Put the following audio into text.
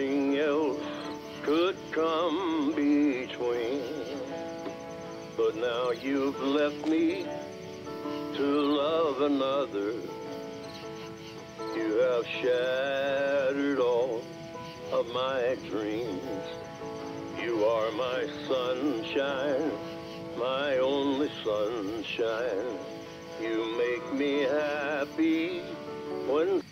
nothing else could come between. But now you've left me to love another. You have shattered all of my dreams. You are my sunshine, my only sunshine. You make me happy when